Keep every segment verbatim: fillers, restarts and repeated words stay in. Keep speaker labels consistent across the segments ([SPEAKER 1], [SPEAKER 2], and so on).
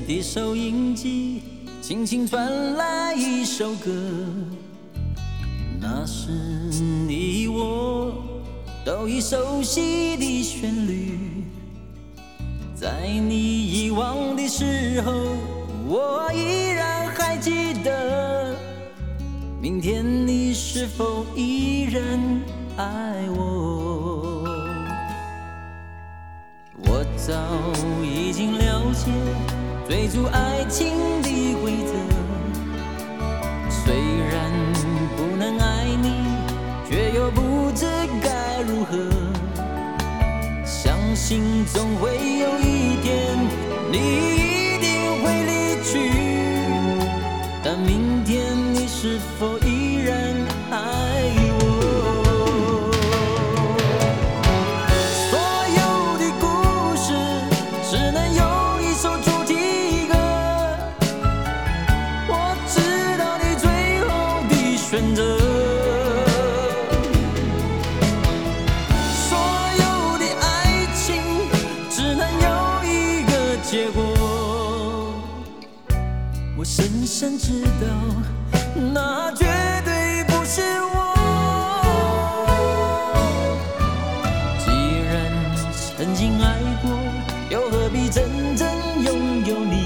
[SPEAKER 1] 的收音机，轻轻传来一首歌，那是你我都已熟悉的旋律。在你遗忘的时候，我依然还记得，明天你是否依然爱我？我早已经了解追逐爱情的规则，虽然不能爱你，却又不知该如何。相信总会有一天，你一定会离去，但明天你是否依然爱我？所有的故事只能有一首主题歌，我知道你最后的选择。结果，我深深知道，那绝对不是我。既然曾经爱过，又何必真正拥有你？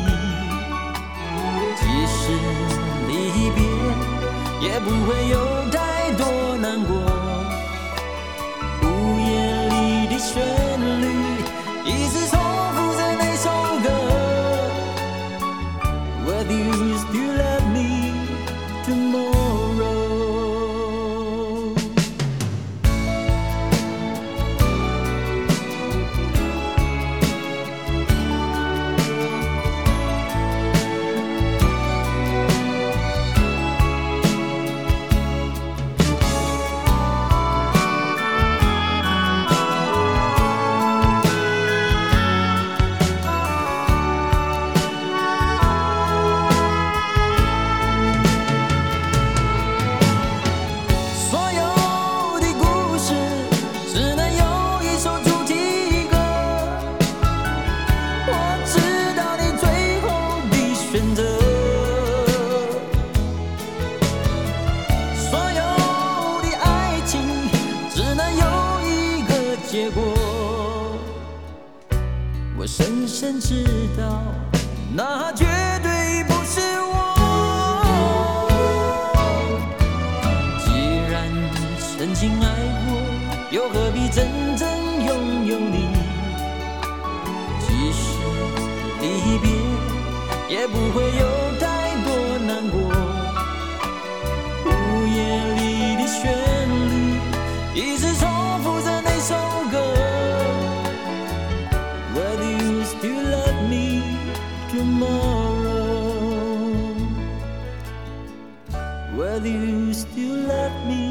[SPEAKER 1] 即使离别，也不会有太多难过。午夜里的旋律，一直重复着那首歌。Whether you still love me tomorrow。 结果，我深深知道，那绝对不是我。既然曾经爱过，又何必真正拥有你？即使离别，也不会有太多难过。午夜里的旋律，一直重复着那首歌。Whether you still love me tomorrow, whether you still love me